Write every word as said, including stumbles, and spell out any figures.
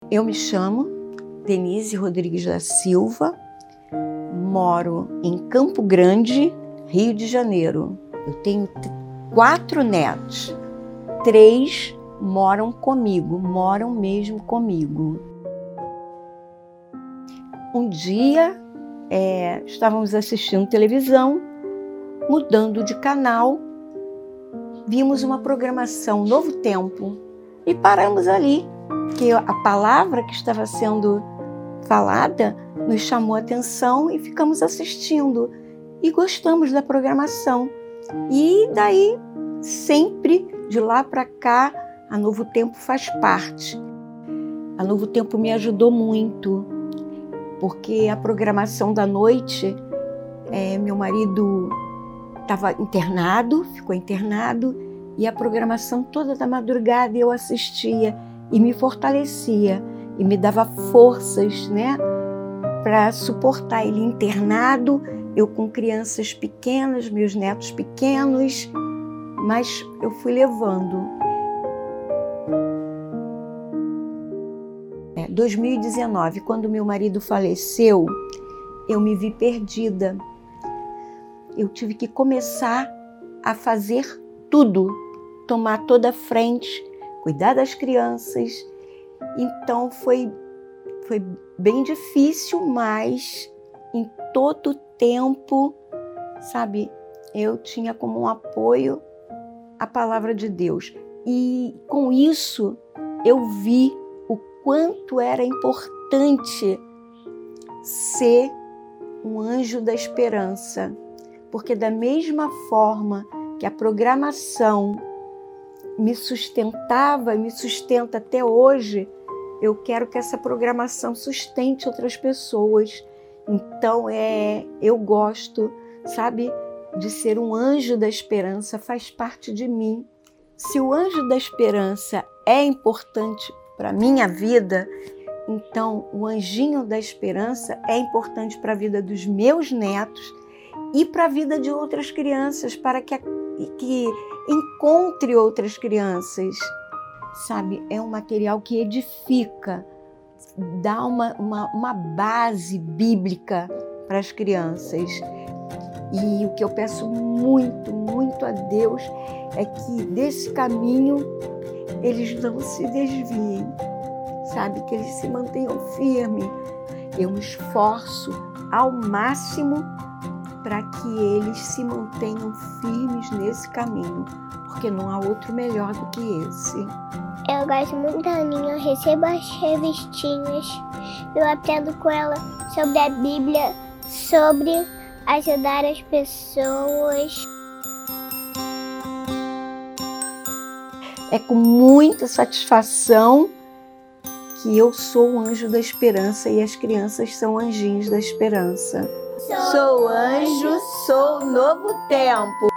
Eu me chamo Denise Rodrigues da Silva, moro em Campo Grande, Rio de Janeiro. Eu tenho quatro netos, três moram comigo, moram mesmo comigo. Um dia é, estávamos assistindo televisão, mudando de canal, vimos uma programação Novo Tempo e paramos ali, porque a palavra que estava sendo falada nos chamou a atenção e ficamos assistindo e gostamos da programação. E daí, sempre de lá para cá, a Novo Tempo faz parte. A Novo Tempo me ajudou muito, porque a programação da noite, é, meu marido estava internado, ficou internado, e a programação toda da madrugada eu assistia e me fortalecia e me dava forças, né, para suportar ele internado, eu com crianças pequenas, meus netos pequenos, mas eu fui levando. É, dois mil e dezenove, quando meu marido faleceu, eu me vi perdida. Eu tive que começar a fazer tudo, tomar toda a frente, cuidar das crianças. Então foi, foi bem difícil, mas em todo o tempo, sabe, eu tinha como um apoio a palavra de Deus. E com isso eu vi o quanto era importante ser um anjo da esperança. Porque da mesma forma que a programação me sustentava e me sustenta até hoje, eu quero que essa programação sustente outras pessoas. Então, é, eu gosto, sabe, de ser um anjo da esperança, faz parte de mim. Se o anjo da esperança é importante para a minha vida, então o anjinho da esperança é importante para a vida dos meus netos e para a vida de outras crianças, para que, que encontre outras crianças. Sabe, é um material que edifica, dá uma, uma, uma base bíblica para as crianças. E o que eu peço muito, muito a Deus é que desse caminho eles não se desviem, sabe, que eles se mantenham firmes. Eu me esforço ao máximo para que eles se mantenham firmes nesse caminho, porque não há outro melhor do que esse. Eu gosto muito da Aninha, eu recebo as revistinhas, eu aprendo com ela sobre a Bíblia, sobre ajudar as pessoas. É com muita satisfação que eu sou o anjo da esperança e as crianças são anjinhos da esperança. Sou anjo, sou novo tempo.